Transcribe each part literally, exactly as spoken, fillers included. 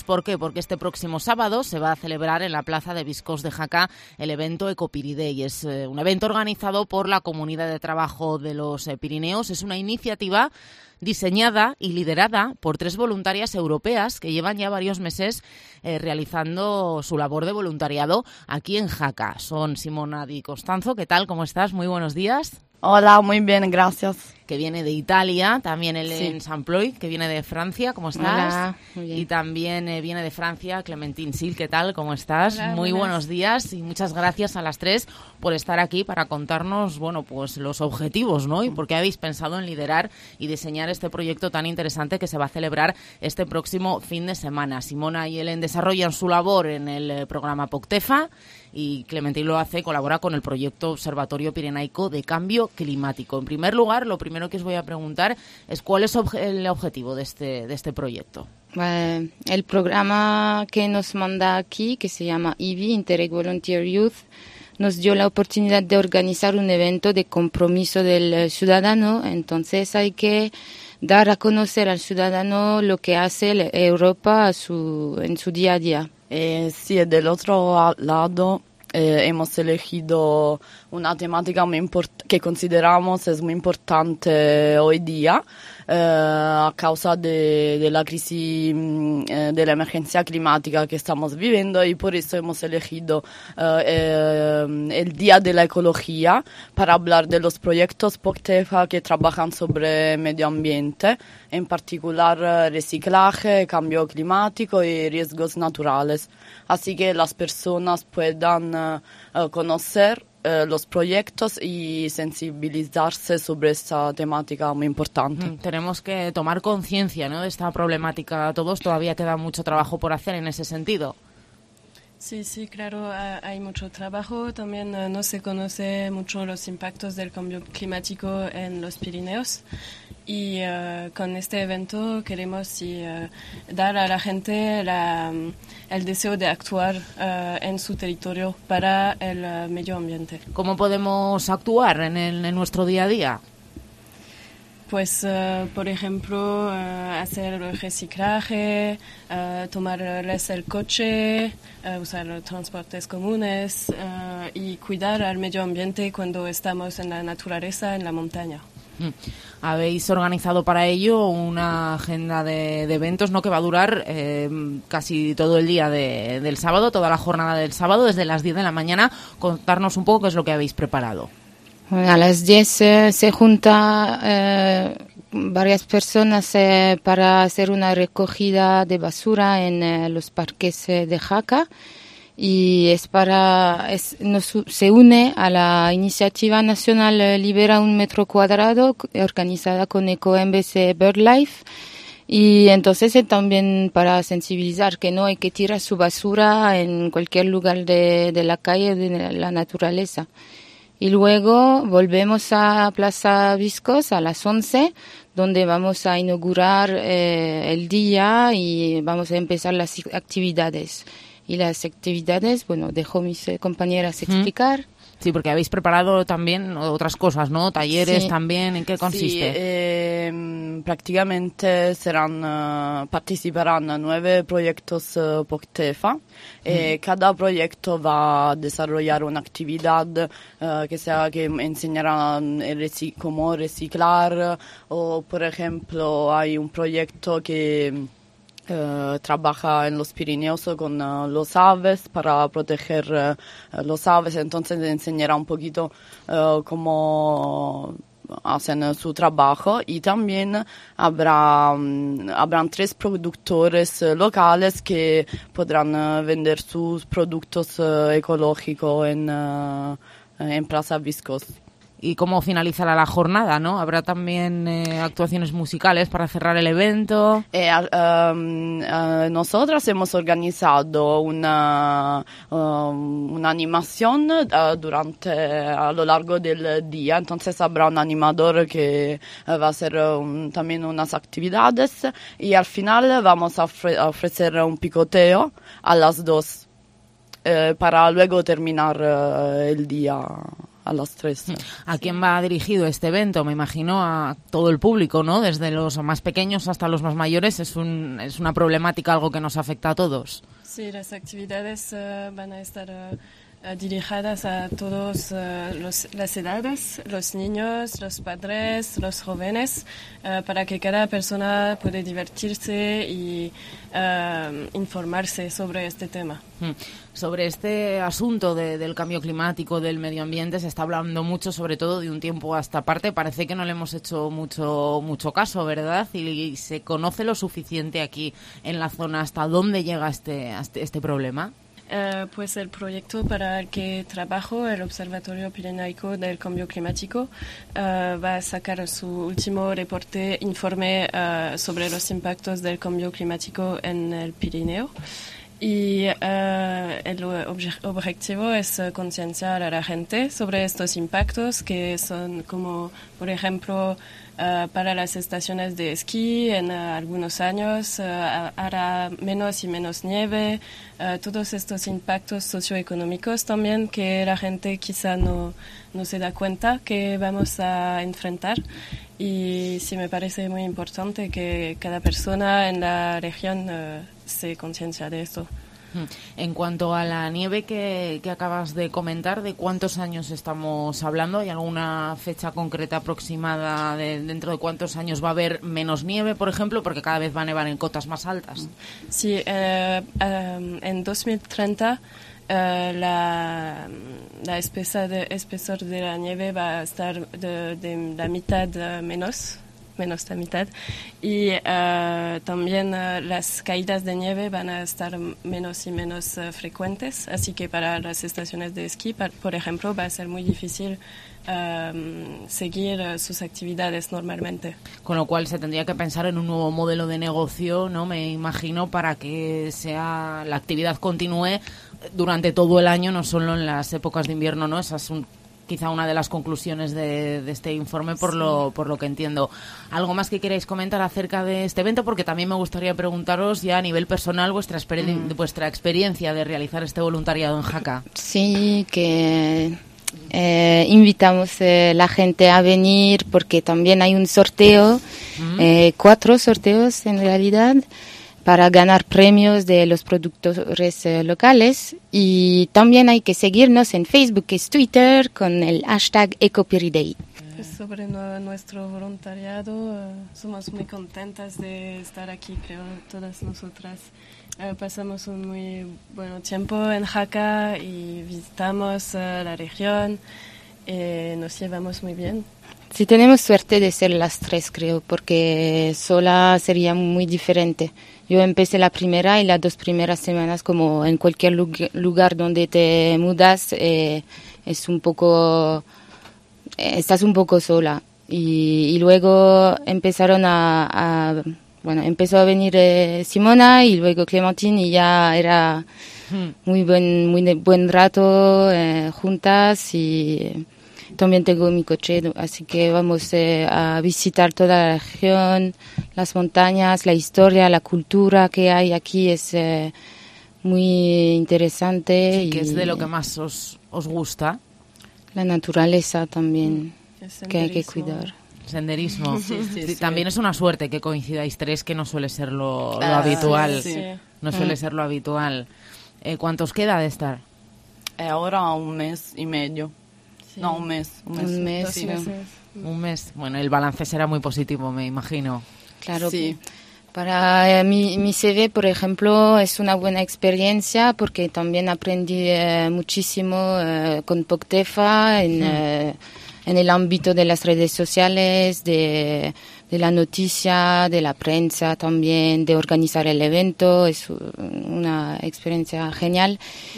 ¿Por qué? Porque este próximo sábado se va a celebrar en la plaza de Biscós de Jaca el evento Ecopiridei. Es eh, un evento organizado por la Comunidad de Trabajo de los eh, Pirineos. Es una iniciativa diseñada y liderada por tres voluntarias europeas que llevan ya varios meses eh, realizando su labor de voluntariado aquí en Jaca. Son Simona Di Costanzo. ¿Qué tal? ¿Cómo estás? Muy buenos días. Hola, muy bien, gracias. Que viene de Italia, también Hélène Sí. Samploy, que viene de Francia, ¿cómo estás? Hola, muy bien. Y también eh, viene de Francia Clementine Sil, ¿qué tal? ¿Cómo estás? Hola, muy buenas. buenos días y muchas gracias a las tres por estar aquí para contarnos, bueno, pues los objetivos, ¿no? Y por qué habéis pensado en liderar y diseñar este proyecto tan interesante que se va a celebrar este próximo fin de semana. Simona y Hélène desarrollan su labor en el eh, programa POCTEFA y Clementine lo hace, colabora con el proyecto Observatorio Pirenaico de Cambio Climático. En primer lugar, lo primero que os voy a preguntar es cuál es obje- el objetivo de este, de este proyecto. Eh, el programa que nos manda aquí, que se llama I V I, Interreg Volunteer Youth, nos dio la oportunidad de organizar un evento de compromiso del eh, ciudadano. Entonces hay que dar a conocer al ciudadano lo que hace la- Europa a su, en su día a día. Eh, sí, del otro a- lado eh, hemos elegido una temática muy import- que consideramos es muy importante hoy día eh, a causa de, de la crisis, mm, eh, de la emergencia climática que estamos viviendo y por eso hemos elegido eh, eh, el Día de la Ecología para hablar de los proyectos POCTEFA que trabajan sobre medio ambiente, en particular eh, reciclaje, cambio climático y riesgos naturales. Así que las personas puedan eh, eh, conocer eh, los proyectos y sensibilizarse sobre esta temática muy importante. Mm, Tenemos que tomar conciencia, ¿no?, de esta problemática a todos. Todavía queda mucho trabajo por hacer en ese sentido. Sí, sí, claro, ha- hay mucho trabajo. También eh, no se conoce mucho los impactos del cambio climático en los Pirineos. Y eh, con este evento queremos sí, eh, dar a la gente la, mm, el deseo de actuar eh, en su territorio para el eh, medio ambiente. ¿Cómo podemos actuar en, el- en nuestro día a día? Pues, eh, por ejemplo, eh, hacer reciclaje, eh, tomarles el coche, eh, usar los transportes comunes eh, y cuidar al medio ambiente cuando estamos en la naturaleza, en la montaña. Mm. Habéis organizado para ello una agenda de, de eventos, ¿no?, que va a durar eh, casi todo el día de- del sábado, toda la jornada del sábado, desde las diez de la mañana. Contarnos un poco qué es lo que habéis preparado. A las diez eh, se junta eh, varias personas eh, para hacer una recogida de basura en eh, los parques eh, de Jaca y es para es, nos, se une a la iniciativa nacional eh, Libera un metro cuadrado c- organizada con EcoEmbc BirdLife. Y entonces es también para sensibilizar que no hay que tirar su basura en cualquier lugar de, de la calle, de la naturaleza. Y luego volvemos a Plaza Biscós a las once, donde vamos a inaugurar eh, el día y vamos a empezar las actividades. Y las actividades, bueno, dejo a mis eh, compañeras explicar. Sí, porque habéis preparado también otras cosas, ¿no? Talleres Sí. también. ¿En qué consiste? Sí, eh, prácticamente serán, eh, participarán nueve proyectos eh, POCTEFA. Eh, Cada proyecto va a desarrollar una actividad eh, que sea que enseñará el reci- cómo reciclar o, por ejemplo, hay un proyecto que eh, trabaja en los Pirineos con eh, los aves para proteger eh, los aves, entonces enseñará un poquito eh, cómo hacen su trabajo y también habrá mm, habrán tres productores eh, locales que podrán eh, vender sus productos eh, ecológicos en, eh, en Plaza Biscós. Y cómo finalizará la jornada, ¿no? Habrá también eh, actuaciones musicales para cerrar el evento. Eh, um, eh, nosotras hemos organizado una, um, una animación eh, durante a lo largo del día, entonces habrá un animador que eh, va a hacer um, también unas actividades y al final vamos a, ofre- a ofrecer un picoteo a las dos eh, para luego terminar eh, el día a las tres. ¿A quién va dirigido este evento? Me imagino a todo el público, ¿no? Desde los más pequeños hasta los más mayores. Es, un, es una problemática, algo que nos afecta a todos. Sí, las actividades uh, van a estar uh, uh, dirigidas a todas uh, las edades, los niños, los padres, los jóvenes, uh, para que cada persona pueda divertirse y uh, informarse sobre este tema. Hmm. Sobre este asunto de, del cambio climático, del medio ambiente, se está hablando mucho, sobre todo de un tiempo a esta parte. Parece que no le hemos hecho mucho mucho caso, ¿verdad? Y, y se conoce lo suficiente aquí en la zona hasta dónde llega este, este, este problema. Uh, pues el proyecto para el que trabajo, el Observatorio Pirenaico del Cambio Climático, uh, va a sacar su último reporte, informe uh, sobre los impactos del cambio climático en el Pirineo. Y uh, el obje- objetivo es uh, concienciar a la gente sobre estos impactos que son como, por ejemplo, uh, para las estaciones de esquí en uh, algunos años uh, hará menos y menos nieve, uh, todos estos impactos socioeconómicos también que la gente quizá no, no se da cuenta que vamos a enfrentar. Y sí me parece muy importante que cada persona en la región uh, se conciencia de esto. En cuanto a la nieve que, que acabas de comentar, ¿de cuántos años estamos hablando? ¿Hay alguna fecha concreta aproximada de dentro de cuántos años va a haber menos nieve, por ejemplo? Porque cada vez va a nevar en cotas más altas. Sí, eh, um, en dos mil treinta uh, la, la espesa de, espesor de la nieve va a estar de, de la mitad uh, menos. menos de mitad y uh, también uh, las caídas de nieve van a estar menos y menos uh, frecuentes, así que para las estaciones de esquí, par, por ejemplo, va a ser muy difícil uh, seguir uh, sus actividades normalmente. Con lo cual se tendría que pensar en un nuevo modelo de negocio, ¿no? Me imagino, para que sea la actividad continúe durante todo el año, no solo en las épocas de invierno, ¿no? Esa es un quizá una de las conclusiones de, de este informe, por, sí. lo, por lo que entiendo. ¿Algo más que queráis comentar acerca de este evento? Porque también me gustaría preguntaros ya a nivel personal vuestra, exper- mm. vuestra experiencia de realizar este voluntariado en Jaca. Sí, que eh, invitamos a eh, la gente a venir porque también hay un sorteo, mm. eh, cuatro sorteos en realidad, para ganar premios de los productores eh, locales, y también hay que seguirnos en Facebook, que es Twitter, con el hashtag Ecopiriday. Pues sobre no, nuestro voluntariado, uh, somos muy contentas de estar aquí, creo, todas nosotras. Uh, pasamos un muy buen tiempo en Jaca y visitamos uh, la región, y nos llevamos muy bien. Sí, tenemos suerte de ser las tres, creo, porque sola sería muy diferente. Yo empecé la primera y las dos primeras semanas, como en cualquier lugar donde te mudas, eh, es un poco, eh, estás un poco sola. Y, y luego empezaron a, a, bueno, empezó a venir eh, Simona y luego Clementine, y ya era muy buen, muy de, buen rato eh, juntas, y también tengo mi coche, así que vamos eh, a visitar toda la región, las montañas, la historia, la cultura que hay aquí es eh, muy interesante. Sí, y que es de lo que más os, os gusta. La naturaleza también, que hay que cuidar. Senderismo. Sí, sí, sí, sí. También es una suerte que coincidáis tres, que no suele ser lo, lo ah, habitual. Sí, sí. No suele mm. ser lo habitual. Eh, ¿Cuánto os queda de estar? Eh, ahora un mes y medio. Sí. No, un mes. Un mes. Un mes, sí. sí. Un mes. Bueno, el balance será muy positivo, me imagino. Claro. Sí. Para eh, mi, mi C V, por ejemplo, es una buena experiencia porque también aprendí eh, muchísimo eh, con Poctefa en, mm. eh, en el ámbito de las redes sociales, de, de la noticia, de la prensa también, de organizar el evento. Es una experiencia genial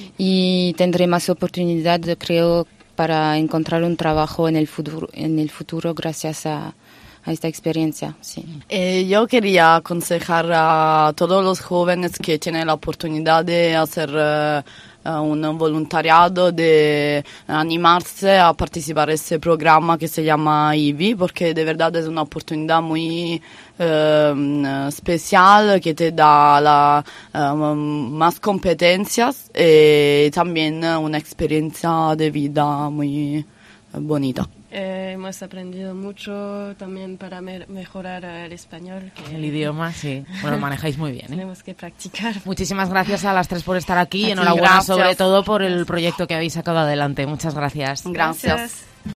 y tendré más oportunidad, creo, para encontrar un trabajo en el futuro, en el futuro gracias a, a esta experiencia. Sí. Eh, yo quería aconsejar a todos los jóvenes que tienen la oportunidad de hacer uh, un voluntariado, de animarse a participar a este programa que se llama I V I, porque de verdad es una oportunidad muy uh, especial que te da la, uh, más competencias y también una experiencia de vida muy bonita. Eh, hemos aprendido mucho también para me mejorar el español. Que el idioma, sí. Bueno, lo manejáis muy bien, ¿eh? Tenemos que practicar. Muchísimas gracias a las tres por estar aquí y Aquí, enhorabuena gracias. sobre todo por el proyecto que habéis sacado adelante. Muchas gracias. Gracias. Gracias.